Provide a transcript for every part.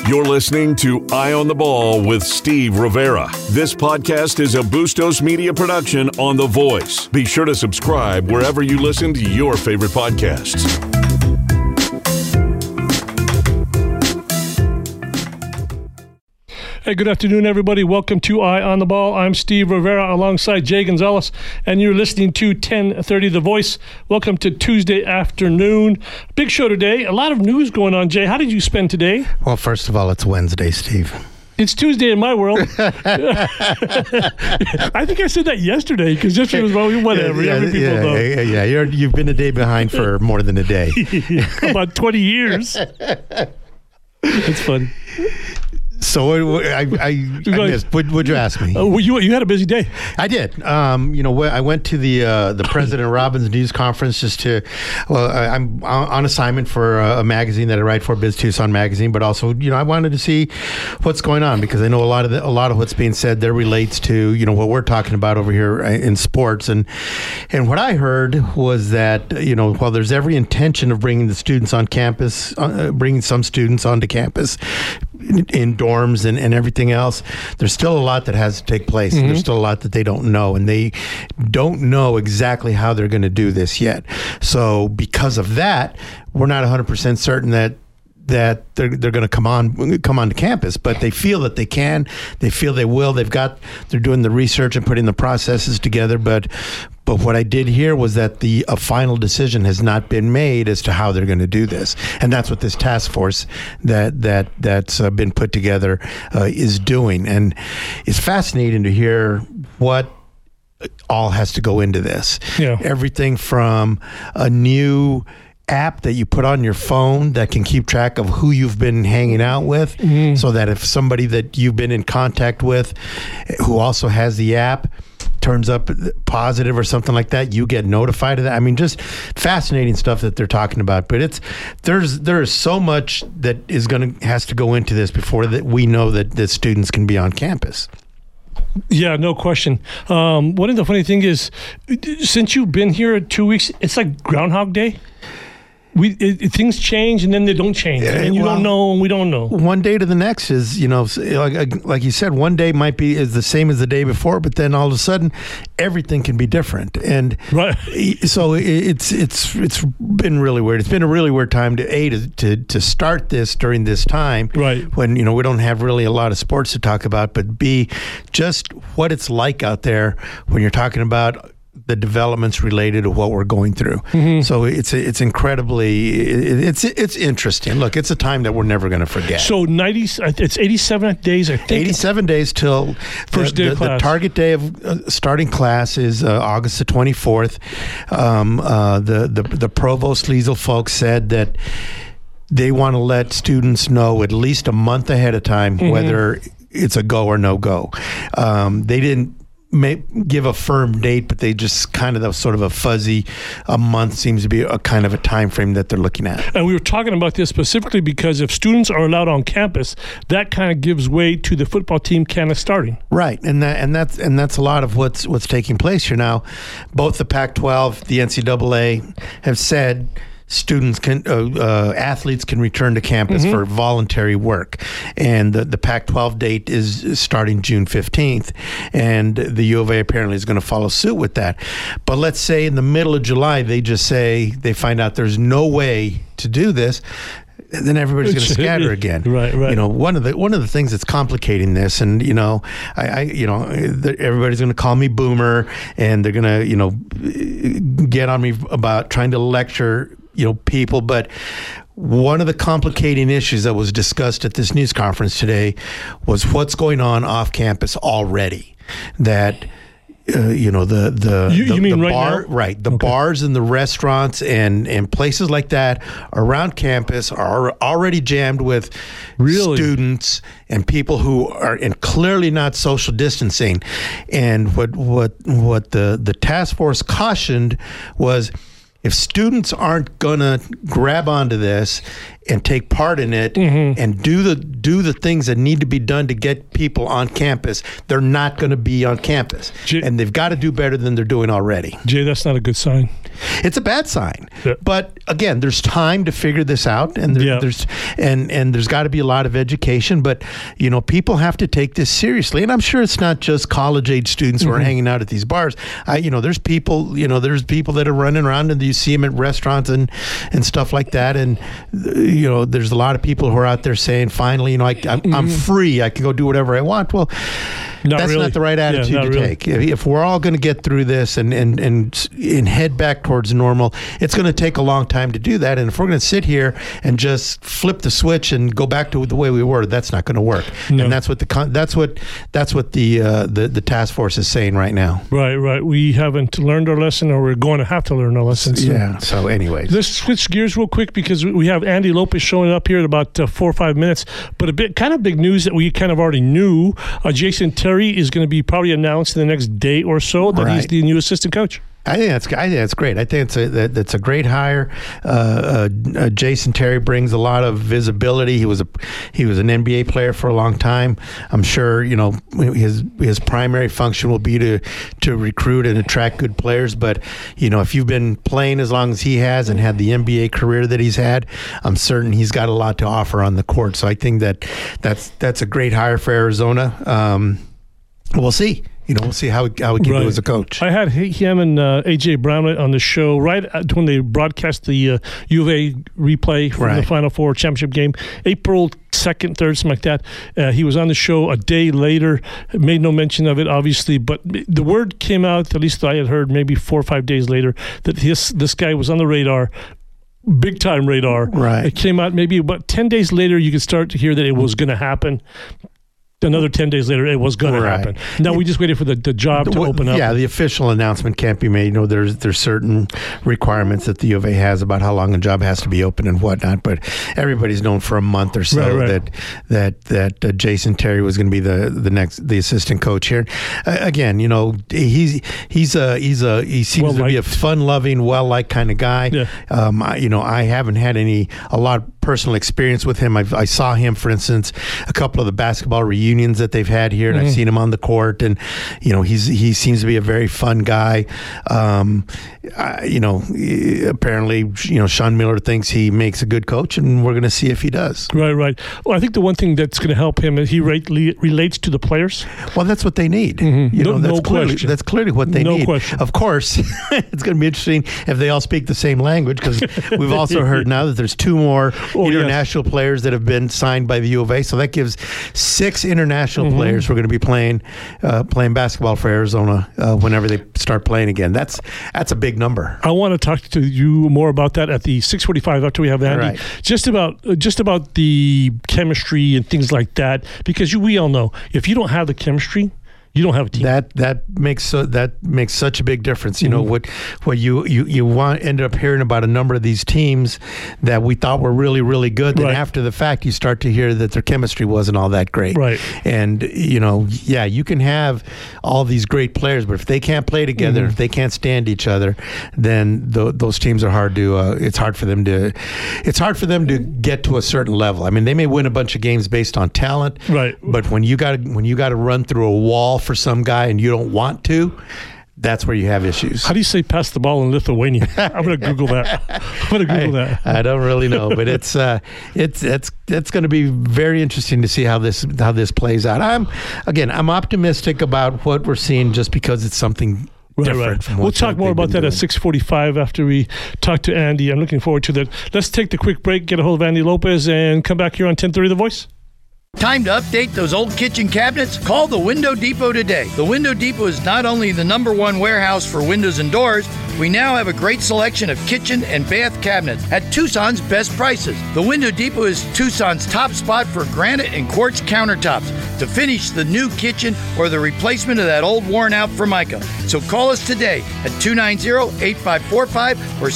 You're listening to Eye on the Ball with Steve Rivera. This podcast is a Bustos Media production on The Voice. Be sure to subscribe wherever you listen to your favorite podcasts. Hey, good afternoon, everybody. Welcome to Eye on the Ball. I'm Steve Rivera alongside Jay Gonzalez, and you're listening to 1030 The Voice. Welcome to Tuesday afternoon. Big show today. A lot of news going on, Jay. How did you spend today? Well, first of all, it's Wednesday, Steve. It's Tuesday in my world. I think I said that yesterday because yesterday was whatever. Yeah. You've been a day behind for more than a day. About 20 years. That's funny. So I missed. Would you ask me? You had a busy day. I did. I went to the President Robbins News Conference just to. I'm on assignment for a magazine that I write for, Biz Tucson magazine, but also I wanted to see what's going on because I know a lot of what's being said there relates to what we're talking about over here in sports, and what I heard was that while there's every intention of bringing the students on campus, bringing some students onto campus in dorms and everything else, there's still a lot that has to take place. Mm-hmm. And there's still a lot that they don't know, and they don't know exactly how they're going to do this yet. So because of that, we're not 100% certain that they're going to come on to campus, but they feel that they can. They feel they will. They're doing the research and putting the processes together, but what I did hear was that a final decision has not been made as to how they're going to do this, and that's what this task force that's been put together is doing. And it's fascinating to hear what all has to go into this. Yeah. Everything from a new app that you put on your phone that can keep track of who you've been hanging out with, so that if somebody that you've been in contact with who also has the app turns up positive or something like that, you get notified of that. I mean, just fascinating stuff that they're talking about. But there is so much that has to go into this before that we know that the students can be on campus. Yeah, no question. One of the funny thing is, since you've been here 2 weeks, it's like Groundhog Day. Things change and then they don't change, and don't know, and we don't know. One day to the next is, like you said, one day is the same as the day before, but then all of a sudden, everything can be different, and right. So it's been really weird. It's been a really weird time to start this during this time, right? When we don't have really a lot of sports to talk about, but B, just what it's like out there when you're talking about the developments related to what we're going through. Mm-hmm. So it's incredibly, it's interesting. Look, it's a time that we're never going to forget. So it's 87 days, I think. 87 days till first day of class. The target day of starting class is August the 24th. The Provost Liesel folks said that they want to let students know at least a month ahead of time whether it's a go or no go. They didn't give a firm date, but they just kind of sort of a month seems to be a kind of a time frame that they're looking at. And we were talking about this specifically because if students are allowed on campus, that kind of gives way to the football team kind of starting. Right, and that's a lot of what's taking place here now. Both the Pac-12, the NCAA have said athletes can return to campus for voluntary work, and the Pac-12 date is starting June 15th, and the U of A apparently is going to follow suit with that. But let's say in the middle of July they find out there's no way to do this, then everybody's going to scatter again. Right. One of the things that's complicating this, and everybody's going to call me boomer, and they're going to get on me about trying to lecture people, but one of the complicating issues that was discussed at this news conference today was what's going on off campus already. That you mean right now? Right. The bars and the restaurants and places like that around campus are already jammed with students and people who are clearly not social distancing. And what the task force cautioned was, if students aren't going to grab onto this and take part in it and do do the things that need to be done to get people on campus, they're not going to be on campus. And they've got to do better than they're doing already. Jay, that's not a good sign. It's a bad sign. Yeah. But again, there's time to figure this out, and there's got to be a lot of education. But people have to take this seriously, and I'm sure it's not just college age students who are hanging out at these bars. There's people that are running around, and you see them at restaurants and stuff like that. And there's a lot of people who are out there saying, finally, I'm free. I can go do whatever I want. Well, that's not the right attitude to take. If we're all going to get through this and head back towards normal, it's going to take a long time to do that. And if we're going to sit here and just flip the switch and go back to the way we were, that's not going to work. No. And that's what the task force is saying right now. Right. We haven't learned our lesson, or we're going to have to learn our lesson. So anyways, let's switch gears real quick, because we have Andy Lopez showing up here in about 4 or 5 minutes. But kind of big news that we kind of already knew. Jason Terry is going to be probably announced in the next day or so that he's the new assistant coach. I think that's great. I think that's a great hire. Jason Terry brings a lot of visibility. He was an NBA player for a long time. I'm sure his primary function will be to recruit and attract good players. But if you've been playing as long as he has and had the NBA career that he's had, I'm certain he's got a lot to offer on the court. So I think that's a great hire for Arizona. We'll see. We'll see how he can do as a coach. I had him and A.J. Brown on the show right when they broadcast the U of A replay from the Final Four championship game, April 2nd, 3rd, something like that. He was on the show a day later, made no mention of it, obviously, but the word came out, at least I had heard maybe 4 or 5 days later, that this guy was on the radar. Big time radar. Right. It came out maybe about 10 days later. You could start to hear that it was going to happen. Another 10 days later, it was going to happen. Now we just waited for the job to open up. Yeah, the official announcement can't be made. There's certain requirements that the U of A has about how long a job has to be open and whatnot. But everybody's known for a month or so that Jason Terry was going to be the assistant coach here. Again, he seems to be a fun-loving, well-liked kind of guy. Yeah. I haven't had a lot of personal experience with him. I saw him, for instance, a couple of the basketball reunions that they've had here, and I've seen him on the court, and he seems to be a very fun guy. Apparently, Sean Miller thinks he makes a good coach, and we're going to see if he does. Right. Well, I think the one thing that's going to help him is he relates to the players. Well, that's what they need. Mm-hmm. That's clearly what they need. No question. Of course, it's going to be interesting if they all speak the same language, because we've also heard now that there's 2 more international players that have been signed by the U of A, so that gives 6 international players who are going to be playing basketball for Arizona whenever they start playing again. That's a big number. I want to talk to you more about that at the 6:45 after we have Andy. Right. Just about the chemistry and things like that, because we all know if you don't have the chemistry, you don't have a team. That makes such a big difference. What you ended up hearing about a number of these teams that we thought were really, really good. Then after the fact, you start to hear that their chemistry wasn't all that great. Right. And you can have all these great players, but if they can't play together, if they can't stand each other, then those teams are hard to. It's hard for them to get to a certain level. I mean, they may win a bunch of games based on talent, right? But when you got to run through a wall for some guy and you don't want to, that's where you have issues. How do you say pass the ball in Lithuanian? I'm going to Google that. I don't really know, but it's going to be very interesting to see how this plays out. I'm optimistic about what we're seeing, just because it's something different. Right. We'll talk more about that at 6:45 after we talk to Andy. I'm looking forward to that. Let's take the quick break, get a hold of Andy Lopez, and come back here on 1030 The Voice. Time to update those old kitchen cabinets? Call the Window Depot today. The Window Depot is not only the #1 warehouse for windows and doors, we now have a great selection of kitchen and bath cabinets at Tucson's best prices. The Window Depot is Tucson's top spot for granite and quartz countertops to finish the new kitchen or the replacement of that old worn-out Formica. So call us today at 290-8545 or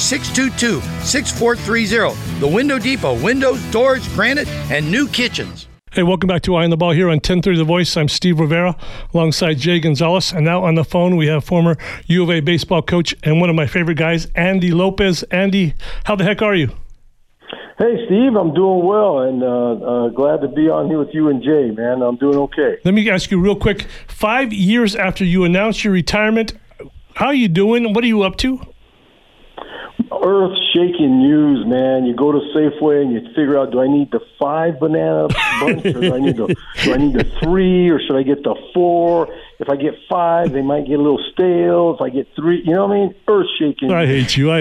622-6430. The Window Depot, windows, doors, granite, and new kitchens. Hey, welcome back to Eye on the Ball here on 1030 The Voice. I'm Steve Rivera alongside Jay Gonzalez. And now on the phone, we have former U of A baseball coach and one of my favorite guys, Andy Lopez. Andy, how the heck are you? Hey, Steve, I'm doing well, and glad to be on here with you and Jay, man. I'm doing okay. Let me ask you real quick. 5 years after you announced your retirement, how are you doing? What are you up to? Earth-shaking news, man. You go to Safeway and you figure out, do I need the 5 banana bunch, or do I need the 3, or should I get the 4? If I get 5, they might get a little stale. If I get 3, you know what I mean? Earth-shaking. I hate you.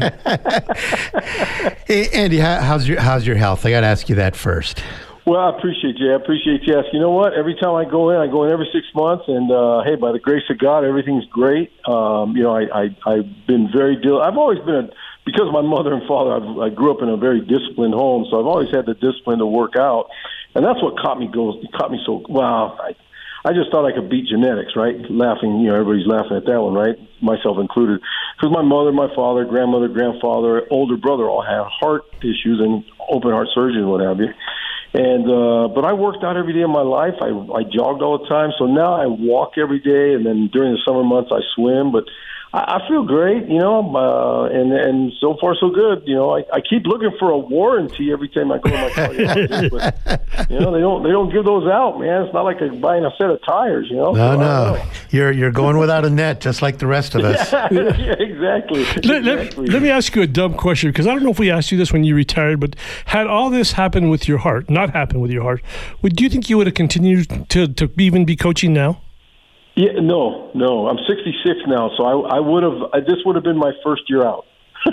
Hey, Andy, how's your health? I got to ask you that first. Well, I appreciate you. I appreciate you asking. You know what? Every time I go in every 6 months, and hey, by the grace of God, everything's great. I've been very I've always been because of my mother and father. I grew up in a very disciplined home, so I've always had the discipline to work out, and that's what caught me so wow. I just thought I could beat genetics, right? Laughing, everybody's laughing at that one, right? Myself included. Because my mother, my father, grandmother, grandfather, older brother all had heart issues and open heart surgery and what have you. And but I worked out every day of my life. I jogged all the time. So now I walk every day, and then during the summer months I swim. But I feel great, and so far so good. I keep looking for a warranty every time I go to my cardiologist, but they don't give those out, man. It's not like buying a set of tires, No. You're going without a net, just like the rest of us. Yeah, exactly. Let me ask you a dumb question, because I don't know if we asked you this when you retired, but had all this happened with your heart, do you think you would have continued to even be coaching now? Yeah, no. I'm 66 now, so I would have. This would have been my first year out.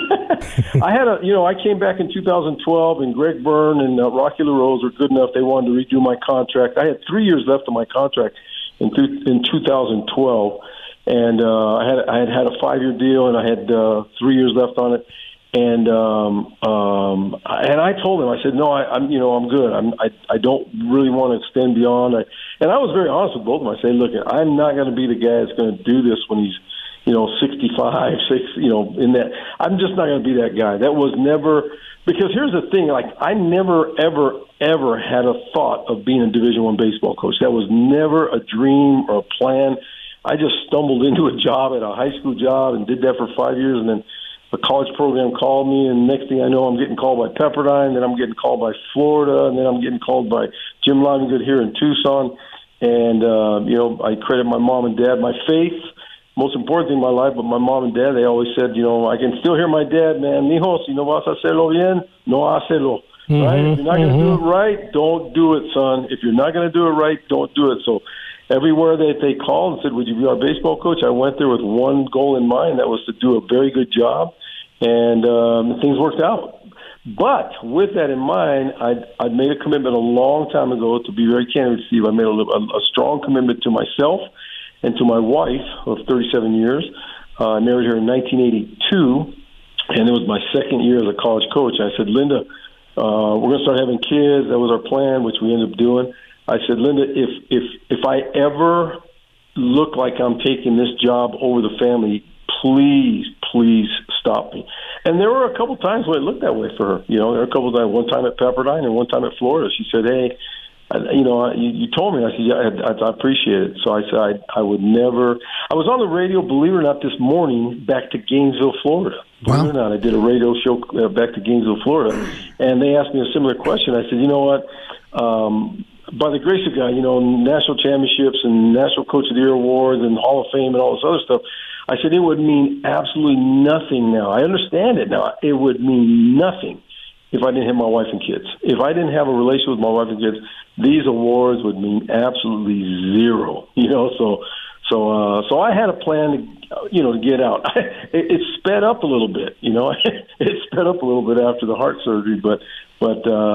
I came back in 2012, and Greg Byrne and Rocky LaRose were good enough. They wanted to redo my contract. I had 3 years left of my contract in 2012, and I had a 5-year deal, and I had 3 years left on it. And I told him, I said, no, I'm good. I don't really want to extend beyond. And I was very honest with both of them. I said, look, I'm not going to be the guy that's going to do this when he's, 65, 60, in that. I'm just not going to be that guy. That was never, because here's the thing, I never, ever had a thought of being a Division I baseball coach. That was never a dream or a plan. I just stumbled into a job at a high school job and did that for 5 years, and then the college program called me, and next thing I know, I'm getting called by Pepperdine, then I'm getting called by Florida, and then I'm getting called by Jim Livengood here in Tucson. And, I credit my mom and dad, my faith, most important thing in my life, but my mom and dad, they always said, I can still hear my dad, man, mijo, si no vas a hacerlo bien, no hacelo. Right? If you're not going to do it right, don't do it, son. If you're not going to do it right, don't do it. So everywhere that they called and said, would you be our baseball coach? I went there with one goal in mind. That was to do a very good job. And things worked out. But with that in mind, I'd made a commitment a long time ago, to be very candid with Steve. I made a strong commitment to myself and to my wife of 37 years. I married her in 1982, and it was my second year as a college coach. I said, Linda, we're going to start having kids. That was our plan, which we ended up doing. I said, Linda, if I ever look like I'm taking this job over the family, please stop me. And there were a couple times when it looked that way for her. There were a couple times, one time at Pepperdine and one time at Florida. She said, hey, you told me. I said, yeah, I appreciate it. So I said, I would never. I was on the radio, believe it or not, this morning back to Gainesville, Florida. Believe it or not, I did a radio show back to Gainesville, Florida. And they asked me a similar question. I said, you know what? By the grace of God, national championships and National Coach of the Year awards and Hall of Fame and all this other stuff, I said it would mean absolutely nothing now. I understand it now. It would mean nothing if I didn't have my wife and kids. If I didn't have a relationship with my wife and kids, these awards would mean absolutely zero. So I had a plan to get out. It sped up a little bit. It sped up a little bit after the heart surgery, but I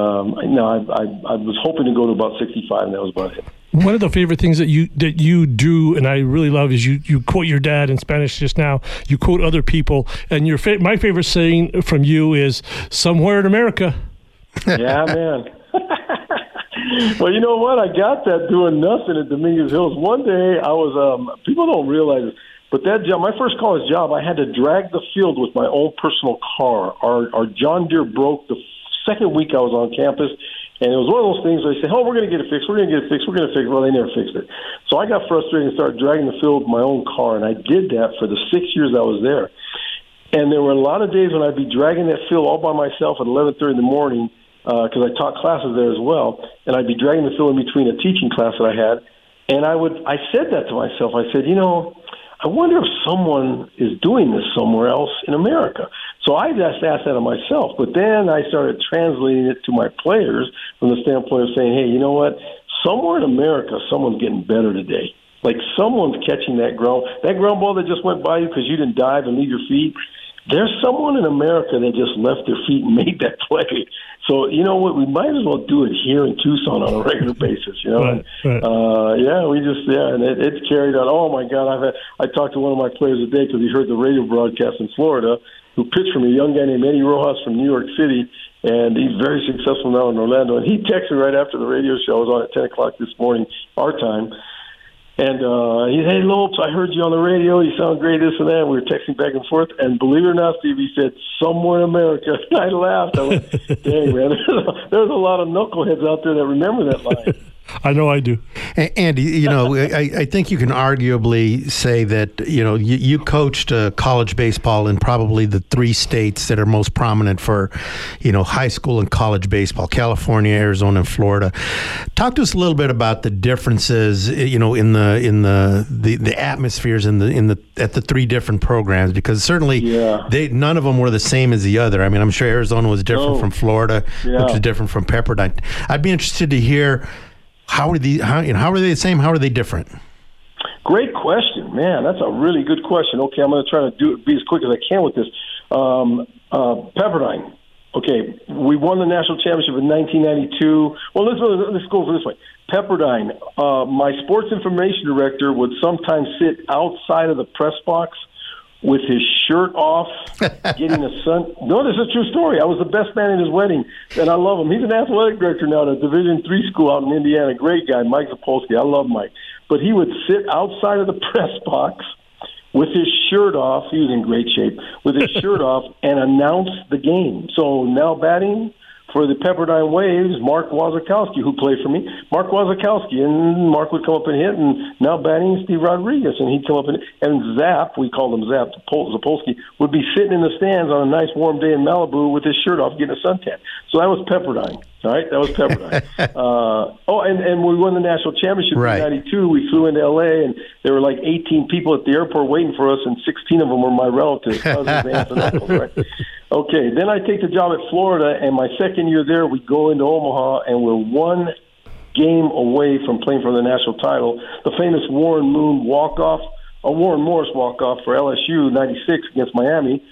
was hoping to go to about 65, and that was about it. One of the favorite things that you do, and I really love, is you quote your dad in Spanish just now. You quote other people, and my favorite saying from you is "Somewhere in America." Yeah, man. Well, you know what? I got that doing nothing at Dominguez Hills. One day, I was people don't realize it, but that job, my first college job, I had to drag the field with my own personal car. Our John Deere broke the second week I was on campus. And it was one of those things where they say, oh, we're going to get it fixed, we're going to get it fixed, we're going to fix it. Well, they never fixed it. So I got frustrated and started dragging the field with my own car, and I did that for the 6 years I was there. And there were a lot of days when I'd be dragging that field all by myself at 11:30 in the morning, because I taught classes there as well, and I'd be dragging the field in between a teaching class that I had. And I said that to myself. I said, I wonder if someone is doing this somewhere else in America. So I just asked that of myself. But then I started translating it to my players from the standpoint of saying, hey, you know what? Somewhere in America, someone's getting better today. Like someone's catching that ground ball that just went by you because you didn't dive and leave your feet. There's someone in America that just left their feet and made that play. So, you know what, we might as well do it here in Tucson on a regular basis, Right. And it's carried on. Oh, my God, I talked to one of my players today because he heard the radio broadcast in Florida, who pitched for me, a young guy named Eddie Rojas from New York City, and he's very successful now in Orlando. And he texted me right after the radio show. I was on at 10 o'clock this morning, our time. And he said, hey, Lopes, I heard you on the radio. You sound great, this and that. We were texting back and forth. And believe it or not, Steve, he said, somewhere in America. I laughed. I went, dang, man, there's a lot of knuckleheads out there that remember that line. I know I do. Andy, I think you can arguably say that, you coached college baseball in probably the three states that are most prominent for, high school and college baseball, California, Arizona, and Florida. Talk to us a little bit about the differences, in the atmospheres at the three different programs, because certainly none of them were the same as the other. I mean, I'm sure Arizona was different from Florida, which was different from Pepperdine. I'd be interested to hear, how are they the same? How are they different? Great question, man. That's a really good question. Okay, I'm going to try to be as quick as I can with this. Pepperdine. Okay, we won the national championship in 1992. Well, let's go for this way. Pepperdine. My sports information director would sometimes sit outside of the press box with his shirt off, getting a sun. No, this is a true story. I was the best man at his wedding, and I love him. He's an athletic director now at a Division III school out in Indiana. Great guy, Mike Zapolsky. I love Mike. But he would sit outside of the press box with his shirt off. He was in great shape. With his shirt off and announce the game. So now batting for the Pepperdine Waves, Mark Wasikowski, who played for me. Mark Wasikowski, and Mark would come up and hit, and now batting Steve Rodriguez, and he'd come up and Zap, we called him Zap, Zapolsky, would be sitting in the stands on a nice warm day in Malibu with his shirt off getting a suntan. So that was Pepperdine, all right? That was Pepperdine. And we won the national championship in 92. We flew into L.A., and there were like 18 people at the airport waiting for us, and 16 of them were my relatives, cousins, aunts, and uncles, right? Okay, then I take the job at Florida, and my second year there, we go into Omaha, and we're one game away from playing for the national title. The famous Warren Morris walk-off for LSU, 96 against Miami.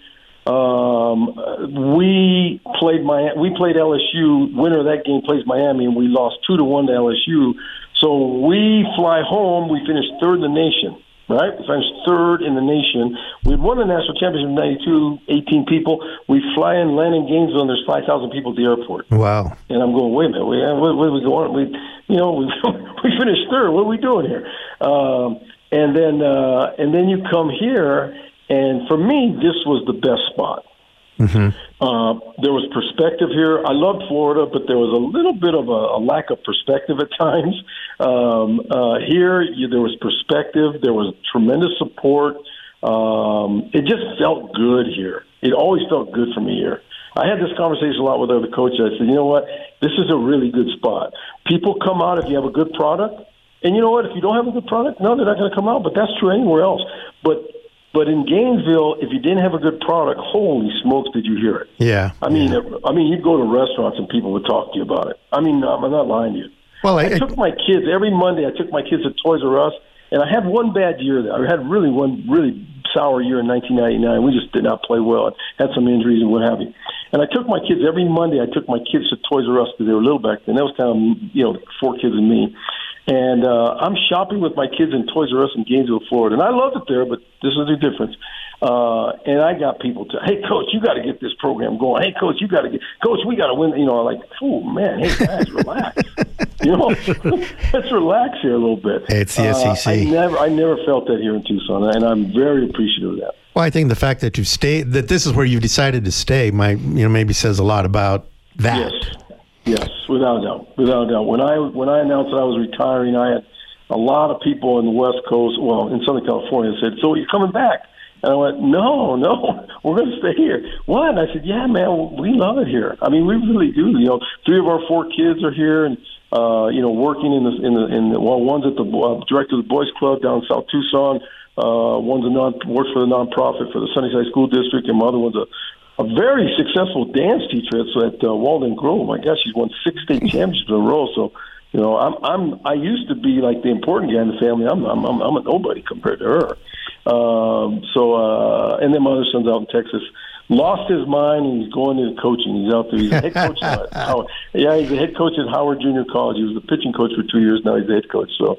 We played LSU. Winner of that game plays Miami, and we lost 2-1 to LSU. So we fly home. We finished third in the nation. Right? We finished third in the nation. We won the national championship in 92, 18 people. We fly in, land in Gainesville, and there's 5,000 people at the airport. Wow. And I'm going, wait a minute, what are we going? We finished third. What are we doing here? And then you come here, and for me, this was the best spot. Mm-hmm. There was perspective here. I loved Florida, but there was a little bit of a lack of perspective at times. Here, there was perspective. There was tremendous support. It just felt good here. It always felt good for me here. I had this conversation a lot with other coaches. I said, you know what? This is a really good spot. People come out if you have a good product. And you know what? If you don't have a good product, no, they're not going to come out. But that's true anywhere else. But in Gainesville, if you didn't have a good product, holy smokes, did you hear it? Yeah. I mean, you'd go to restaurants and people would talk to you about it. I mean, I'm not lying to you. Well, I took my kids every Monday. I took my kids to Toys R Us, and I had one bad year there. I had one really sour year in 1999. We just did not play well. I had some injuries and what have you. And I took my kids every Monday. I took my kids to Toys R Us because they were little back then. That was kind of 4 kids and me. And I'm shopping with my kids in Toys R Us in Gainesville, Florida. And I loved it there, but this is the difference. And I got people to, hey, Coach, you got to get this program going. Hey, Coach, Coach, we got to win. Like, oh, man, hey, guys, relax. Let's relax here a little bit. It's the SEC. I never felt that here in Tucson, and I'm very appreciative of that. Well, I think the fact that that this is where you've decided to stay, maybe says a lot about that. Yes, without a doubt. Without a doubt. When I announced that I was retiring, I had a lot of people in the West Coast, in Southern California, said, so you're coming back? And I went, no, we're going to stay here. What? And I said, yeah, man, we love it here. I mean, we really do. 3 of our 4 kids are here, and working one's at the director of the Boys Club down in South Tucson. One's works for the nonprofit for the Sunnyside School District, and my other one's a very successful dance teacher at Walden Grove. My gosh, she's won 6 state championships in a row. So, I used to be like the important guy in the family. I'm a nobody compared to her. And then my other son's out in Texas. Lost his mind, and he's going into coaching. He's out there. He's a head coach at Howard. Yeah, he's a head coach at Howard Junior College. He was the pitching coach for 2 years. Now he's the head coach. So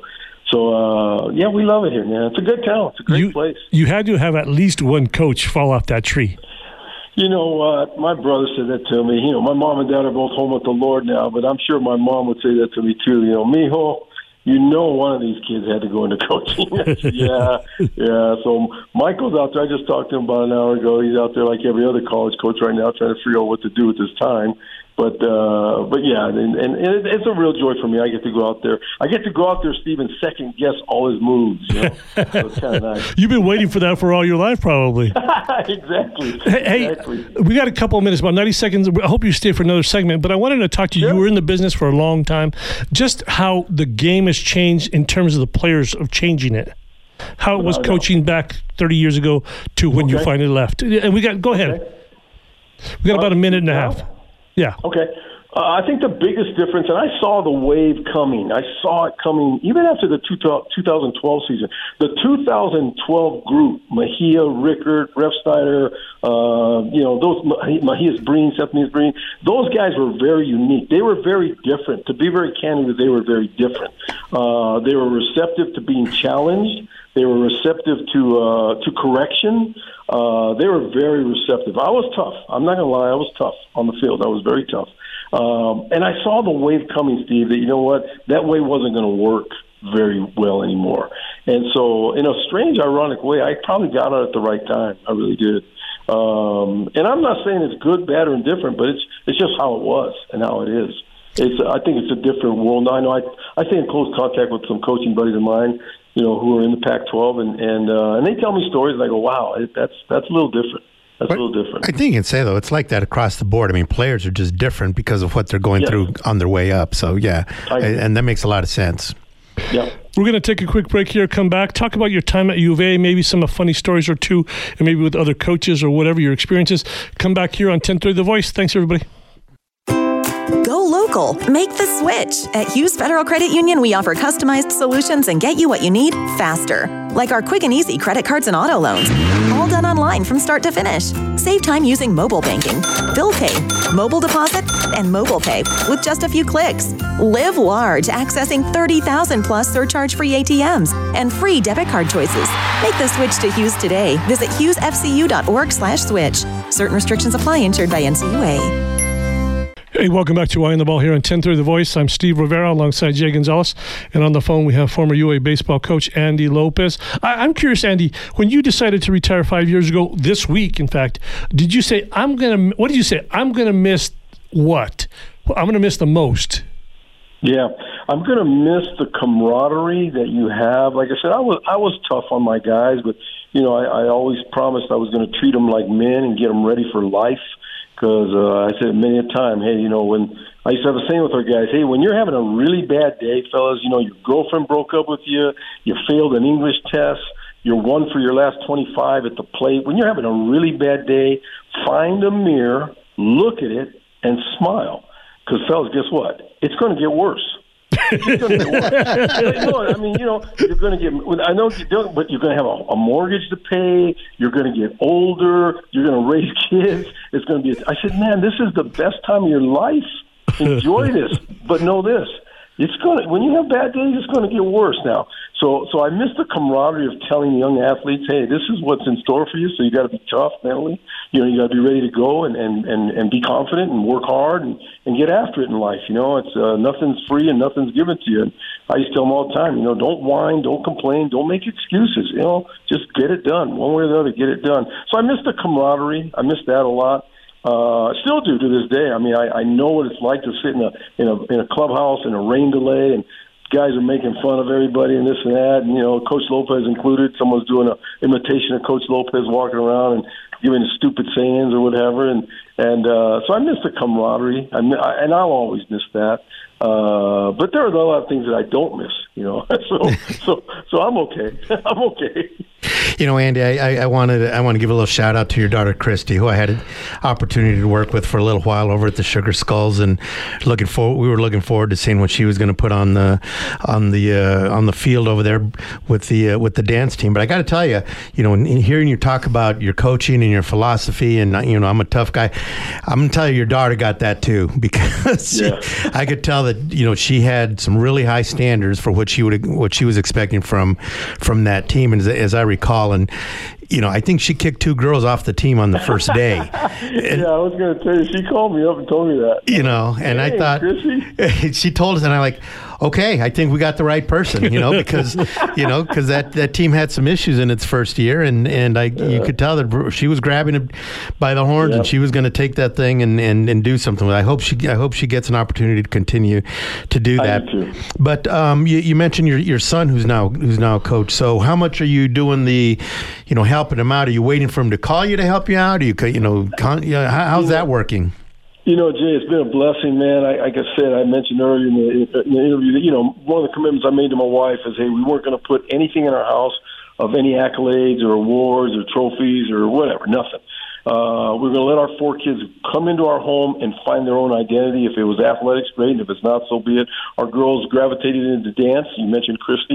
we love it here, man. It's a good town. It's a great place. You had to have at least one coach fall off that tree. You know what? My brother said that to me. My mom and dad are both home with the Lord now, but I'm sure my mom would say that to me too. Mijo, one of these kids had to go into coaching. Yeah. So Michael's out there. I just talked to him about an hour ago. He's out there like every other college coach right now, trying to figure out what to do with his time. But yeah, and it's a real joy for me. I get to go out there. I get to go out there, Steve, and second guess all his moves. So it's kind of nice. You've been waiting for that for all your life, probably. Exactly. Hey, we got a couple of minutes, about 90 seconds. I hope you stay for another segment. But I wanted to talk to you. Sure. You were in the business for a long time. Just how the game has changed in terms of the players of changing it. How it was coaching back 30 years ago to when you finally left. And go ahead. Okay. We got about a minute and a half. Yeah. Okay. I think the biggest difference, and I saw the wave coming. I saw it coming even after the 2012 season. The 2012 group, Mejia, Rickert, Refsnyder, Mejia's Breen, Seth Mejia's Breen, those guys were very unique. They were very different. To be very candid, they were very different. They were receptive to being challenged. They were receptive to correction. They were very receptive. I was tough. I'm not going to lie. I was tough on the field. I was very tough. And I saw the wave coming, Steve, that, that wave wasn't going to work very well anymore. And so in a strange, ironic way, I probably got out at the right time. I really did. And I'm not saying it's good, bad, or indifferent, but it's just how it was and how it is. I think it's a different world now. I know I stay in close contact with some coaching buddies of mine, who are in the Pac-12, and they tell me stories, and I go, wow, that's a little different. That's a little different. I think you can say, though, it's like that across the board. I mean, players are just different because of what they're going through on their way up. So, yeah, and that makes a lot of sense. Yeah. We're going to take a quick break here, come back, talk about your time at U of A, maybe some funny stories or two, and maybe with other coaches or whatever your experiences. Come back here on 1030 The Voice. Thanks, everybody. Go local. Make the switch. At Hughes Federal Credit Union, we offer customized solutions and get you what you need faster. Like our quick and easy credit cards and auto loans. All done online from start to finish. Save time using mobile banking, bill pay, mobile deposit, and mobile pay with just a few clicks. Live large, accessing 30,000 plus surcharge-free ATMs and free debit card choices. Make the switch to Hughes today. Visit hughesfcu.org/switch. Certain restrictions apply. Insured by NCUA. Hey, welcome back to Eye on the Ball here on 1030 The Voice. I'm Steve Rivera alongside Jay Gonzalez. And on the phone, we have former UA baseball coach Andy Lopez. I'm curious, Andy, when you decided to retire 5 years ago, this week, in fact, did you say, what did you say? I'm going to miss what? I'm going to miss the most. Yeah, I'm going to miss the camaraderie that you have. Like I said, I was tough on my guys, but, I always promised I was going to treat them like men and get them ready for life. Because I said many a time, hey, when I used to have a saying with our guys, hey, when you're having a really bad day, fellas, your girlfriend broke up with you, you failed an English test, you're 1 for your last 25 at the plate. When you're having a really bad day, find a mirror, look at it, and smile. Because, fellas, guess what? It's going to get worse. It's going to get worse. You're going to get. I know you don't, but you're going to have a mortgage to pay. You're going to get older. You're going to raise kids. It's going to be. I said, man, this is the best time of your life. Enjoy this, but know this: it's going to. When you have bad days, it's going to get worse now. So I miss the camaraderie of telling young athletes, hey, this is what's in store for you. So you got to be tough mentally. You got to be ready to go and be confident and work hard and get after it in life. It's nothing's free and nothing's given to you. And I used to tell them all the time, don't whine, don't complain, don't make excuses. Just get it done one way or the other. Get it done. So I miss the camaraderie. I miss that a lot. Still do to this day. I mean, I know what it's like to sit in a clubhouse in a rain delay and guys are making fun of everybody and this and that, and Coach Lopez included. Someone's doing an imitation of Coach Lopez, walking around and giving stupid sayings or whatever, and so I miss the camaraderie, and I'll always miss that. But there are a lot of things that I don't miss, So I'm okay. I'm okay. Andy, I want to give a little shout out to your daughter Christy, who I had an opportunity to work with for a little while over at the Sugar Skulls, and we were looking forward to seeing what she was going to put on the field over there with the dance team. But I got to tell you, in hearing you talk about your coaching and your philosophy, and I'm a tough guy. I'm going to tell you, your daughter got that too, because I could tell that she had some really high standards for what she was expecting from that team, and as I recall, and I think she kicked 2 girls off the team on the first day. And, I was going to tell you, she called me up and told me that. And I thought, she told us, and I'm like, okay, I think we got the right person, because that team had some issues in its first year, and you could tell that she was grabbing it by the horns, and she was going to take that thing and do something with it. I hope she gets an opportunity to continue to do that. I do too. But you mentioned your son, who's now a coach. So how much are you doing the, helping him out? Are you waiting for him to call you to help you out? Are you, how's that working? Jay, it's been a blessing, man. Like I said, I mentioned earlier in the interview that, one of the commitments I made to my wife is, hey, we weren't going to put anything in our house of any accolades or awards or trophies or whatever, nothing. We're going to let our 4 kids come into our home and find their own identity. If it was athletics, great. And if it's not, so be it. Our girls gravitated into dance. You mentioned Christy.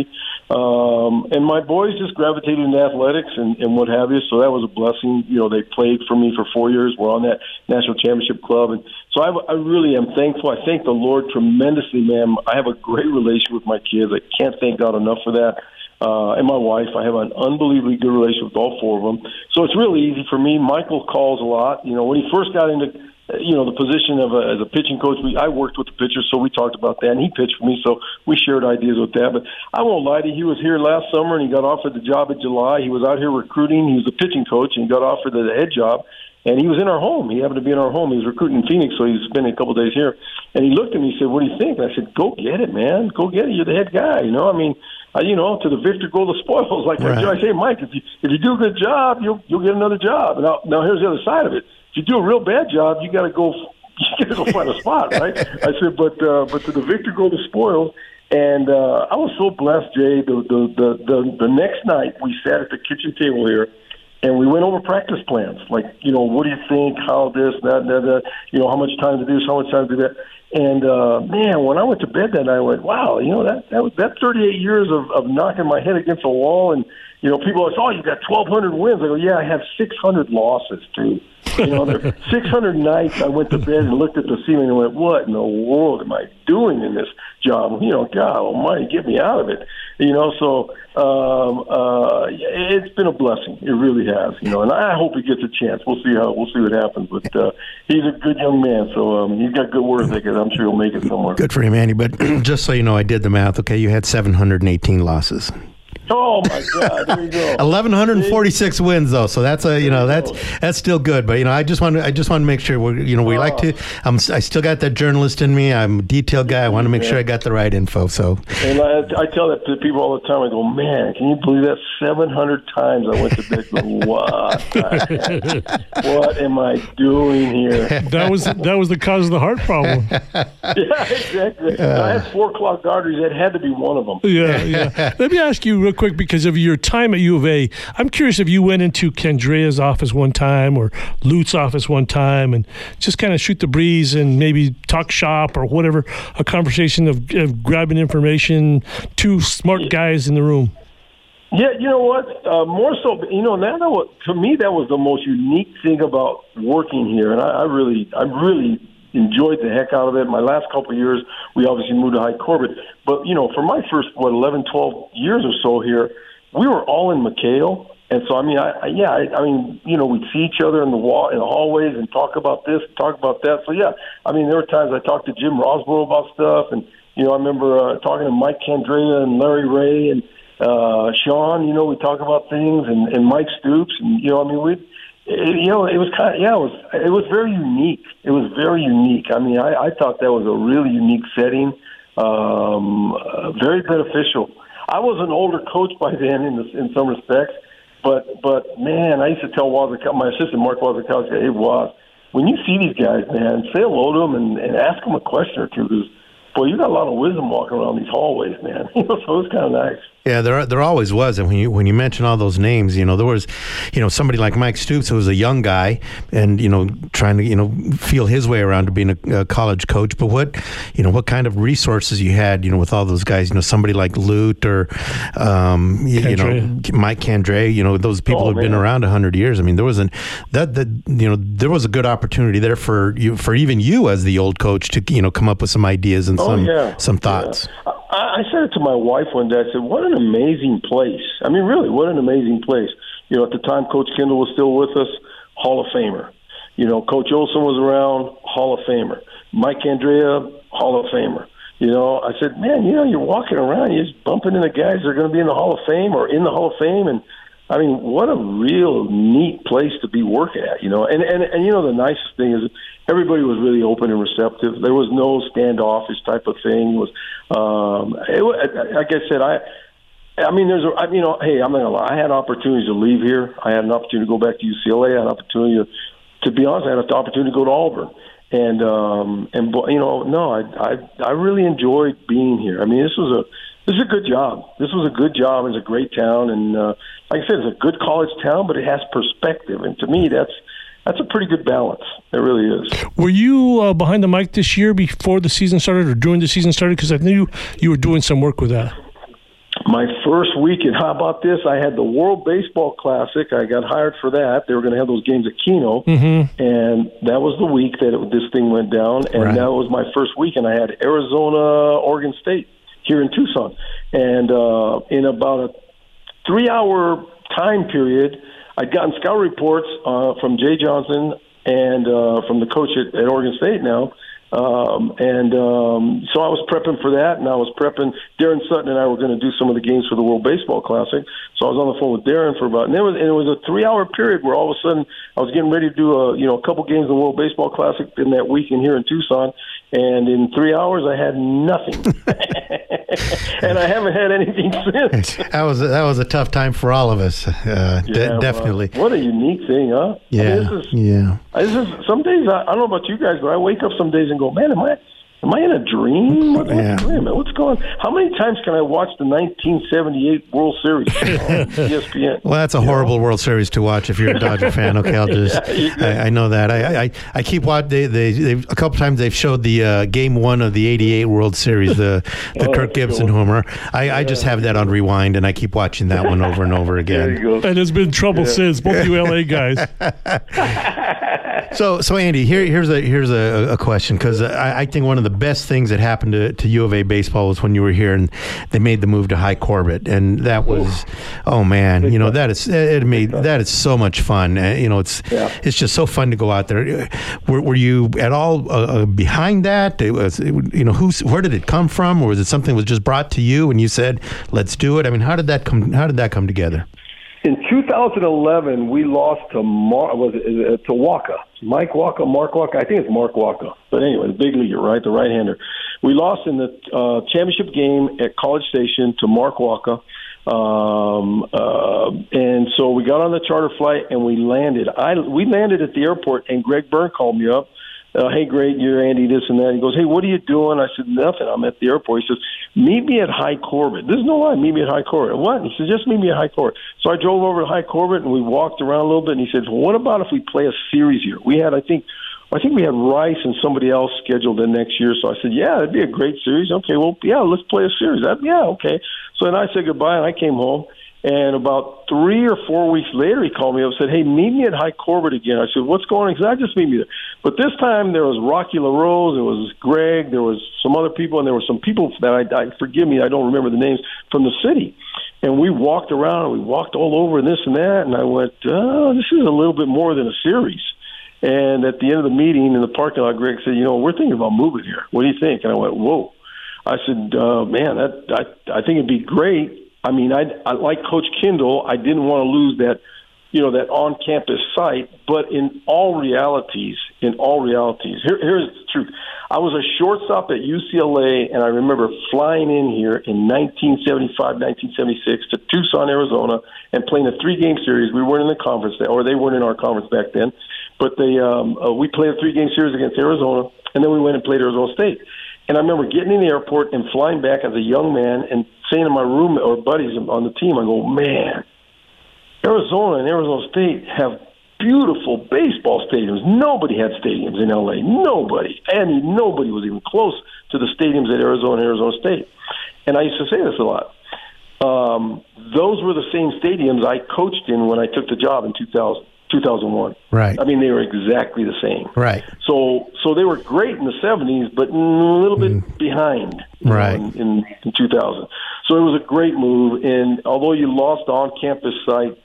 And my boys just gravitated into athletics and what have you. So that was a blessing. They played for me for 4 years. We're on that national championship club. And so I really am thankful. I thank the Lord tremendously, man. I have a great relationship with my kids. I can't thank God enough for that. And my wife, I have an unbelievably good relationship with all 4 of them. So it's really easy for me. Michael calls a lot. When he first got into, the position of as a pitching coach, I worked with the pitchers, so we talked about that, and he pitched for me, so we shared ideas with that. But I won't lie to you, he was here last summer, and he got offered the job in July. He was out here recruiting. He was a pitching coach, and he got offered the head job. And he was in our home. He happened to be in our home. He was recruiting in Phoenix, so he was spending a couple of days here. And he looked at me and said, "What do you think?" And I said, "Go get it, man. Go get it. You're the head guy." To the victor go the spoils. Like right. I say, Mike, if you do a good job, you'll get another job. And now here's the other side of it. If you do a real bad job, you got to go find a spot, right? I said, but to the victor go the spoils. And I was so blessed, Jay. The next night we sat at the kitchen table here, and we went over practice plans. Like, what do you think? How this, that. How much time to do this? How much time to do that? And man, when I went to bed that night, I went, wow, that 38 years of knocking my head against a wall, and people are like, oh, you got 1,200 wins. I go, yeah, I have 600 losses too. 600 nights I went to bed and looked at the ceiling and went, what in the world am I doing in this job? God almighty, get me out of it. So it's been a blessing. It really has. And I hope he gets a chance. We'll see what happens. But he's a good young man, so he's got good work ethic. I'm sure he'll make it somewhere. Good for him, Andy. But just so you know, I did the math. Okay, you had 718 losses. Oh my God! There you go. 1,146 wins, though. So that's that's still good. But I just want to make sure we like to. I still got that journalist in me. I'm a detailed guy. I want to make sure I got the right info. So. And I tell that to people all the time. I go, man, can you believe that? 700 times I went to bed going, what am I doing here? That was the cause of the heart problem. Yeah, exactly. I had 4 clogged arteries. That had to be one of them. Yeah. Let me ask you real quick, because of your time at U of A, I'm curious if you went into Kendrea's office one time or Lute's office one time and just kind of shoot the breeze and maybe talk shop or whatever, a conversation of grabbing information, 2 smart guys in the room. Yeah, you know what? More so, to me, that was the most unique thing about working here, and I really enjoyed the heck out of it. My last couple of years, we obviously moved to High Corbett. But, for my first, 11, 12 years or so here, we were all in McHale. And so, we'd see each other in the hallways and talk about this, talk about that. So, yeah, there were times I talked to Jim Rosborough about stuff. And, I remember talking to Mike Candrea and Larry Ray and Sean, we talk about things, and Mike Stoops. And, it was it was very unique. It was very unique. I thought that was a really unique setting. Very beneficial. I was an older coach by then in some respects, but man, I used to tell my assistant Mark Wazakowski, hey, Waz, when you see these guys, man, say hello to them and ask them a question or two, because, boy, you got a lot of wisdom walking around these hallways, man. So it's kind of nice. Yeah, there always was, and when you mention all those names, there was, somebody like Mike Stoops, who was a young guy, and trying to feel his way around to being a college coach. But what kind of resources you had, with all those guys, somebody like Lute or Mike Candre, those people who've been around 100 years. I mean, there was there was a good opportunity there for even you as the old coach to come up with some ideas and some thoughts. Yeah. I said it to my wife one day. I said, what an amazing place. I mean, really, what an amazing place. At the time, Coach Kendall was still with us, Hall of Famer. Coach Olson was around, Hall of Famer. Mike Andrea, Hall of Famer. I said, man, you're walking around, you're just bumping into guys that are going to be in the Hall of Fame or in the Hall of Fame. And, I mean, what a real neat place to be working at, And the nicest thing is everybody was really open and receptive. There was no standoffish type of thing. It was, like I said, hey, I'm not gonna lie. I had opportunities to leave here. I had an opportunity to go back to UCLA. I had an opportunity to be honest, I had an opportunity to go to Auburn. I really enjoyed being here. I mean, this is a good job. This was a good job. It's a great town, and like I said, it's a good college town, but it has perspective. And to me, that's a pretty good balance. It really is. Were you behind the mic this year before the season started or during the season started? Because I knew you were doing some work with that. My first weekend, how about this? I had the World Baseball Classic. I got hired for that. They were going to have those games at Keno, and that was the week that this thing went down. And that was my first weekend. I had Arizona, Oregon State here in Tucson. And in about a 3-hour time period, I'd gotten scout reports from Jay Johnson and from the coach at Oregon State now. So I was prepping for that, and I was prepping. Darren Sutton and I were going to do some of the games for the World Baseball Classic. So I was on the phone with Darren for about, and it was a 3-hour period where all of a sudden I was getting ready to do a couple games in the World Baseball Classic in that weekend here in Tucson. And in 3 hours, I had nothing, and I haven't had anything since. That was a tough time for all of us. Definitely. What a unique thing, huh? Yeah. This is some days. I don't know about you guys, but I wake up some days and go, man, am I in a dream? What's going on? How many times can I watch the 1978 World Series on ESPN? Well, that's a horrible World Series to watch if you're a Dodger fan. Okay, I know that. I keep watching. They've a couple times they've showed the Game 1 of the '88 World Series, the Kirk Gibson homer. I just have that on rewind, and I keep watching that one over and over again. There you go. And there's been trouble since, both you LA guys. So Andy, here's a question, because I think one of the best things that happened to U of A baseball was when you were here and they made the move to High Corbett, and that was, oh man, that is so much fun. It's just so fun to go out there. Were you at all behind that? Where did it come from, or was it something that was just brought to you and you said, let's do it? I mean, how did that come together? In 2011, we lost to Waka. Mark Waka. I think it's Mark Waka. But anyway, the big leaguer, right? The right-hander. We lost in the championship game at College Station to Mark Waka. And so we got on the charter flight and we landed. We landed at the airport, and Greg Byrne called me up. Hey, great, you're Andy, this and that. He goes, hey, what are you doing? I said, nothing. I'm at the airport. He says, meet me at High Corbett. There's no lie, meet me at High Corbett. What? He said, just meet me at High Corbett. So I drove over to High Corbett, and we walked around a little bit, and he said, well, what about if we play a series here? We had, I think we had Rice and somebody else scheduled in next year. So I said, yeah, that'd be a great series. Okay, well, yeah, let's play a series. Okay. So then I said goodbye, and I came home. And about 3 or 4 weeks later, he called me up and said, hey, meet me at High Corbett again. I said, what's going on? He said, just meet me there. But this time there was Rocky LaRose, there was Greg, there was some other people, and there were some people that forgive me, I don't remember the names, from the city. And we walked around, and we walked all over and this and that, and I went, this is a little bit more than a series. And at the end of the meeting in the parking lot, Greg said, we're thinking about moving here. What do you think? And I went, whoa. I said, man, I think it'd be great. I mean, I like Coach Kendall. I didn't want to lose that, that on-campus site. But in all realities, here's the truth. I was a shortstop at UCLA, and I remember flying in here in 1975, 1976 to Tucson, Arizona, and playing a 3-game series. We weren't in the conference, or they weren't in our conference back then, but we played a 3-game series against Arizona, and then we went and played Arizona State. And I remember getting in the airport and flying back as a young man and saying to my roommate or buddies on the team, I go, man, Arizona and Arizona State have beautiful baseball stadiums. Nobody had stadiums in L.A. Nobody. And nobody was even close to the stadiums at Arizona and Arizona State. And I used to say this a lot. Those were the same stadiums I coached in when I took the job in 2001. Right. I mean, they were exactly the same. Right. So they were great in the 70s, but a little bit behind in 2000. So it was a great move. And although you lost the on-campus site,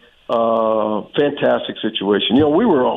fantastic situation. You know, we were a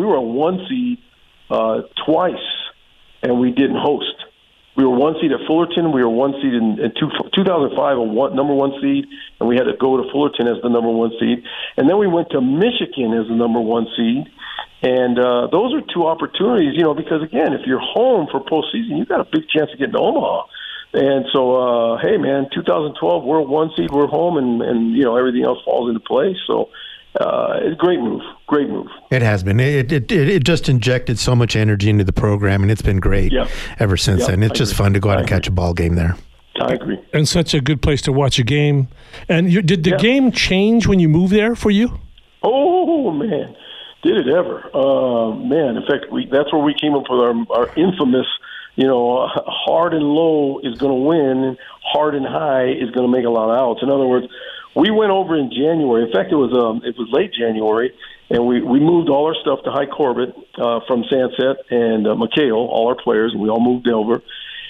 1 seed twice, and we didn't host. We were 1 seed at Fullerton. We were 1 seed in 2005, number 1 seed, and we had to go to Fullerton as the number 1 seed. And then we went to Michigan as the number 1 seed. And those are two opportunities, you know, because, again, if you're home for postseason, you've got a big chance of getting to Omaha. And so, hey, man, 2012, we're 1 seed, we're home, and you know, everything else falls into place. So it's a great move. Great move. It has been. It just injected so much energy into the program, and it's been great ever since then. It's just fun to go out and catch a ball game there. I agree. And such a good place to watch a game. And did the game change when you moved there for you? Oh, man. Did it ever? Man, in fact, that's where we came up with our infamous, you know, hard and low is going to win, hard and high is going to make a lot of outs. In other words, we went over in January. In fact, it was late January, and we moved all our stuff to High Corbett from Sunset and McHale, all our players, and we all moved over.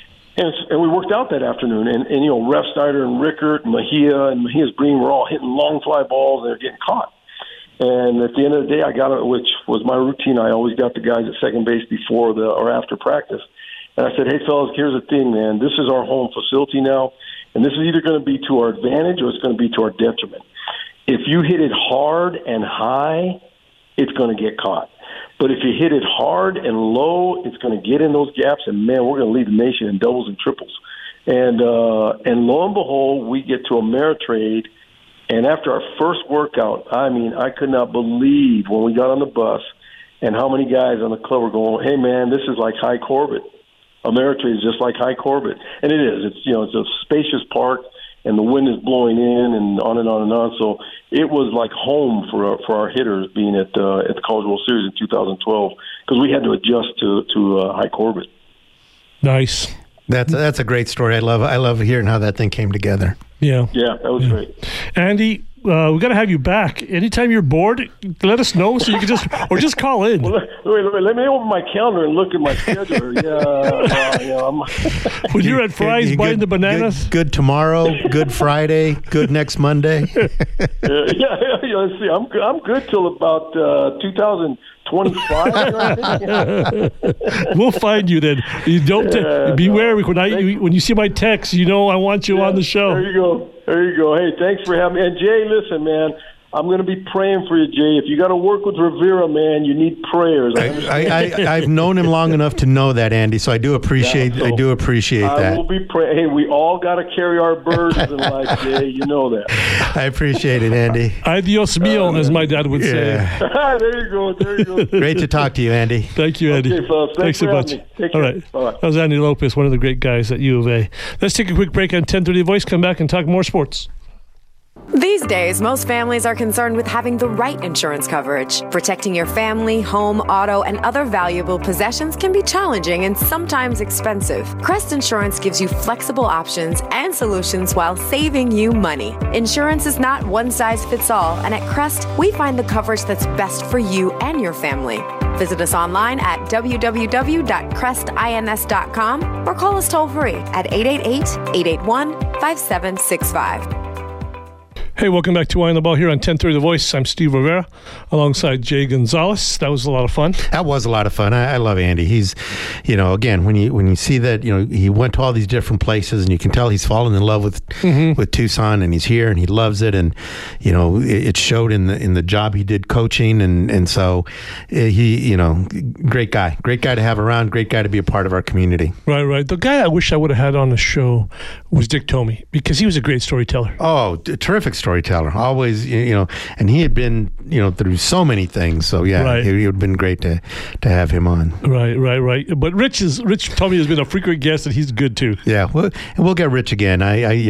And we worked out that afternoon. And you know, Ref Snyder and Rickert and Mejia's Breen were all hitting long fly balls, and they're getting caught. And at the end of the day, I got it, which was my routine. I always got the guys at second base before or after practice. And I said, hey, fellas, here's the thing, man. This is our home facility now, and this is either going to be to our advantage or it's going to be to our detriment. If you hit it hard and high, it's going to get caught. But if you hit it hard and low, it's going to get in those gaps, and, man, we're going to lead the nation in doubles and triples. And lo and behold, we get to Ameritrade. And after our first workout, I mean, I could not believe when we got on the bus and how many guys on the club were going, hey, man, this is like High Corbett. Ameritrade is just like High Corbett. And it is. It's, you know, it's a spacious park, and the wind is blowing in and on and on and on. So it was like home for our hitters being at the College World Series in 2012 because we had to adjust to High Corbett. Nice. That's a great story. I love hearing how that thing came together. Yeah, that was great. Andy, we got to have you back. Anytime you're bored, let us know so you can just call in. Well, wait, let me open my calendar and look at my schedule. When you're at Fry's buying the bananas. Good tomorrow, good Friday, good next Monday. See, I'm good till about 2025. We'll find you then. You don't beware when you see my text. You know I want you on the show. There you go. Hey, thanks for having me. And Jay, listen, man, I'm going to be praying for you, Jay. If you got to work with Rivera, man, you need prayers. I've known him long enough to know that, Andy. So I do appreciate. I do appreciate that. I will be praying. Hey, we all got to carry our burdens in life, Jay. You know that. I appreciate it, Andy. Adios mio, as my dad would say. There you go. Great to talk to you, Andy. Thank you, Andy. Okay, fellas. Thanks so much. All right. Bye-bye. That was Andy Lopez, one of the great guys at U of A. Let's take a quick break on 10:30 Voice. Come back and talk more sports. These days, most families are concerned with having the right insurance coverage. Protecting your family, home, auto, and other valuable possessions can be challenging and sometimes expensive. Crest Insurance gives you flexible options and solutions while saving you money. Insurance is not one size fits all, and at Crest, we find the coverage that's best for you and your family. Visit us online at www.crestins.com or call us toll free at 888-881-5765. Hey, welcome back to Eye on the Ball here on 1030 The Voice. I'm Steve Rivera alongside Jay Gonzalez. That was a lot of fun. That was a lot of fun. I love Andy. He's, again, when you see that, he went to all these different places, and you can tell he's fallen in love with Tucson, and he's here and he loves it, and it showed in the job he did coaching, and so he, great guy to have around, great guy to be a part of our community. Right. The guy I wish I would have had on the show was Dick Tomey, because he was a great storyteller. Oh, terrific storyteller. Always, and he had been, through so many things. So yeah, right. It would have been great to have him on. Right. But Rich Tomey has been a frequent guest, and he's good too. Yeah, we'll get Rich again.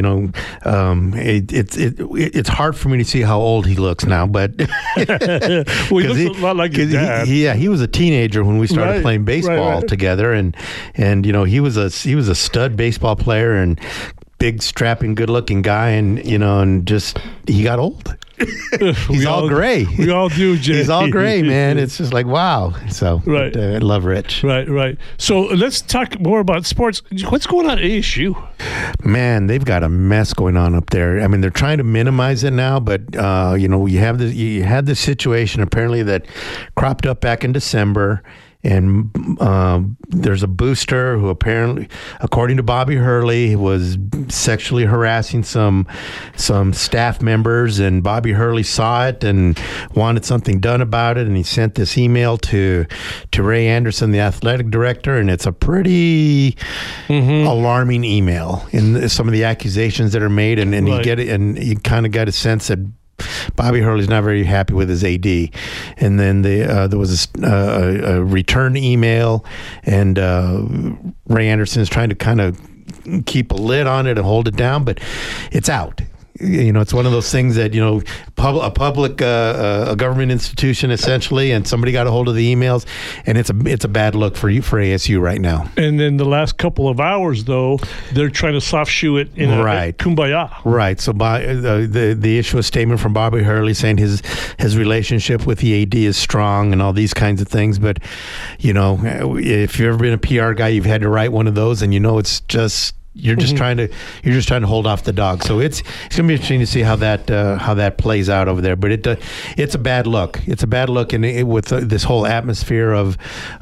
It's hard for me to see how old he looks now, but he looks a lot like his dad. He was a teenager when we started playing baseball together, and he was a stud baseball player and big, strapping, good-looking guy, and just he got old. He's all gray. We all do, Jay. He's all gray, man. It's just like, wow. So, right. I love Rich. Right. So let's talk more about sports. What's going on at ASU? Man, they've got a mess going on up there. I mean, they're trying to minimize it now, but you had this situation apparently that cropped up back in December. And there's a booster who apparently, according to Bobby Hurley, was sexually harassing some staff members, and Bobby Hurley saw it and wanted something done about it, and he sent this email to Ray Anderson, the athletic director, and it's a pretty alarming email in some of the accusations that are made, and right. you kind of got a sense that Bobby Hurley's not very happy with his AD, and then there was a return email, and Ray Anderson is trying to kind of keep a lid on it and hold it down, but it's out. It's one of those things that, a government institution essentially, and somebody got a hold of the emails, and it's a bad look for ASU right now. And then the last couple of hours, though, they're trying to soft shoe it in a kumbaya. Right. So the issue a statement from Bobby Hurley saying his relationship with the AD is strong and all these kinds of things. But if you've ever been a PR guy, you've had to write one of those, and it's just. You're just trying to hold off the dog. So it's going to be interesting to see how that plays out over there. But it's a bad look. It's a bad look, and with this whole atmosphere of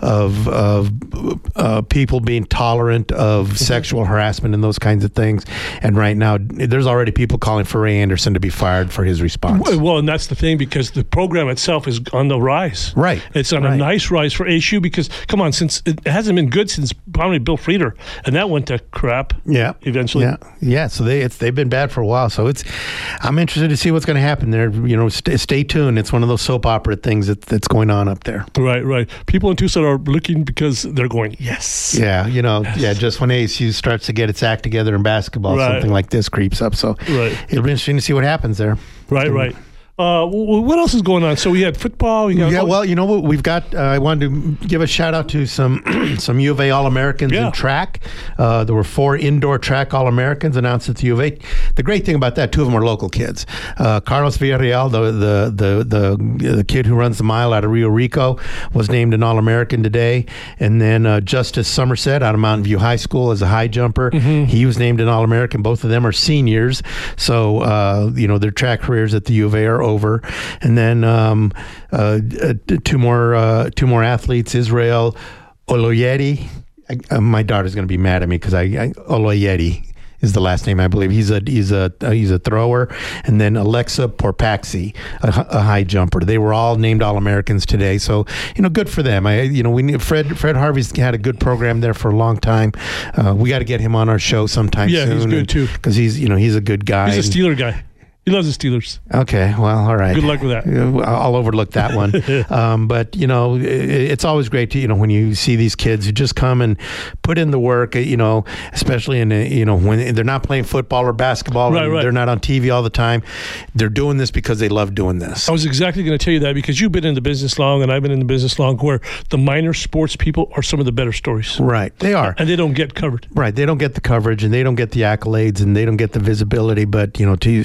people being tolerant of sexual harassment and those kinds of things. And right now, there's already people calling for Ray Anderson to be fired for his response. Well, and that's the thing, because the program itself is on the rise. Right. It's on a nice rise for ASU, because come on, since it hasn't been good since probably Bill Frieder, and that went to crap. Yeah. Eventually. Yeah. So they've been bad for a while. So I'm interested to see what's going to happen there. Stay tuned. It's one of those soap opera things that's going on up there. Right. People in Tucson are looking because they're going, yes. Yeah. Yes. Just when ASU starts to get its act together in basketball, something like this creeps up. So it'll be interesting to see what happens there. Right. What else is going on? So we had football. Well, we've got. I wanted to give a shout out to some U of A All-Americans in track. There were 4 indoor track All-Americans announced at the U of A. The great thing about that, 2 of them are local kids. Carlos Villarreal, the kid who runs the mile out of Rio Rico, was named an All-American today. And then Justice Somerset out of Mountain View High School as a high jumper. He was named an All-American. Both of them are seniors. So their track careers at the U of A are over. And then 2 more athletes. Israel Oloyedi. My daughter's going to be mad at me because Oloyedi is the last name, I believe. He's a thrower. And then Alexa Porpaxi, a high jumper. They were all named All-Americans today. So, good for them. We need Fred Harvey's had a good program there for a long time. We got to get him on our show sometime soon. Yeah, he's good too. Because he's a good guy. He's a Steeler guy. He loves the Steelers. Okay, well, all right. Good luck with that. I'll overlook that one. But, it's always great to, when you see these kids who just come and put in the work, especially in, when they're not playing football or basketball, right. They're not on TV all the time. They're doing this because they love doing this. I was exactly going to tell you that, because you've been in the business long and I've been in the business long, where the minor sports people are some of the better stories. Right, they are. And they don't get covered. Right, they don't get the coverage, and they don't get the accolades, and they don't get the visibility. But, to see that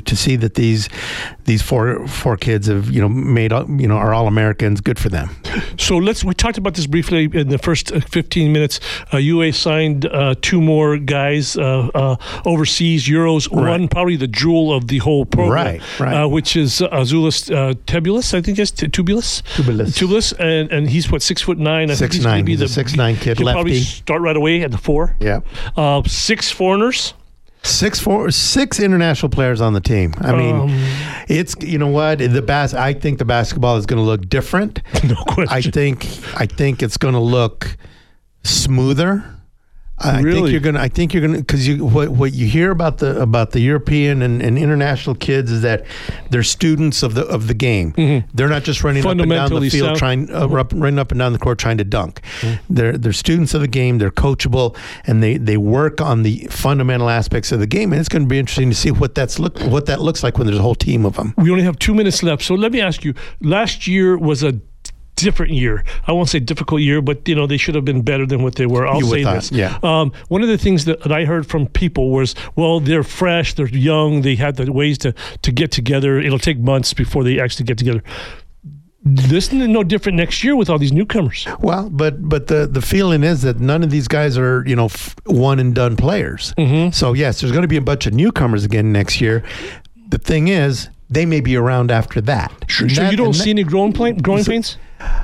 that these four kids have made are All-Americans. Good for them. So we talked about this briefly in the first 15 minutes. UA signed 2 more guys overseas, Euros. Right. One probably the jewel of the whole program, right. Which is Azulis Tubulus, I think it's Tubulus, and he's 6'9". I think he's 6'9". be He's a 6'9" kid, he'll lefty. probably start right away at the 4. Yeah. 6 foreigners. 6 international players on the team. I mean, it's I think the basketball is going to look different. No question. I think it's going to look smoother. Really? I think you're gonna because what you hear about the European and international kids is that they're students of the game. Mm-hmm. They're not just running up and down the field running up and down the court trying to dunk. Mm-hmm. They're students of the game. They're coachable and they work on the fundamental aspects of the game. And it's going to be interesting to see what that looks like when there's a whole team of them. We only have 2 minutes left, so let me ask you. Last year was a different year. I won't say difficult year, but they should have been better than what they were. I'll say this. Yeah. One of the things that I heard from people was, well, they're fresh, they're young, they had the ways to get together. It'll take months before they actually get together. This is no different next year with all these newcomers. Well, but the feeling is that none of these guys are one and done players. Mm-hmm. So yes, there's going to be a bunch of newcomers again next year. The thing is, they may be around after that. Sure, you don't see any growing pains?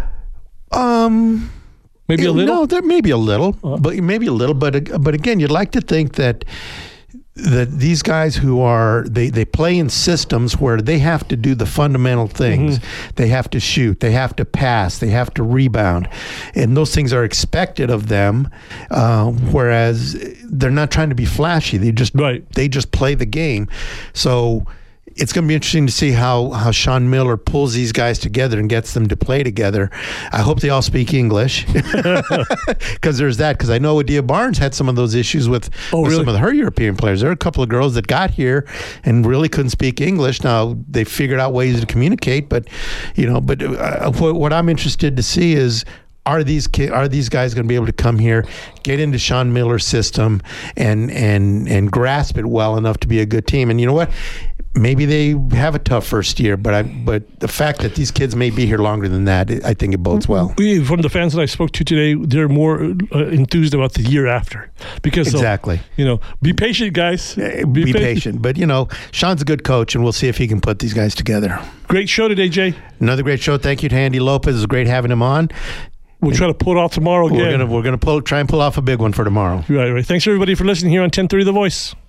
Maybe a little. No, there may be a little, but maybe a little. But again, you'd like to think that these guys who they play in systems where they have to do the fundamental things. Mm-hmm. They have to shoot. They have to pass. They have to rebound, and those things are expected of them. Whereas they're not trying to be flashy. They just play the game. So it's going to be interesting to see how Sean Miller pulls these guys together and gets them to play together. I hope they all speak English because there's that. Because I know Adia Barnes had some of those issues with some of her European players. There are a couple of girls that got here and really couldn't speak English. Now they figured out ways to communicate, but what I'm interested to see is, are these guys going to be able to come here, get into Sean Miller's system, and grasp it well enough to be a good team? And you know what? Maybe they have a tough first year, but the fact that these kids may be here longer than that, I think it bodes well. From the fans that I spoke to today, they're more enthused about the year after because exactly. Be patient, guys. Be patient. But Sean's a good coach, and we'll see if he can put these guys together. Great show today, Jay. Another great show. Thank you to Andy Lopez. It was great having him on. We'll try to pull it off tomorrow again. We're gonna try and pull off a big one for tomorrow. Right. Thanks everybody for listening here on 1030 The Voice.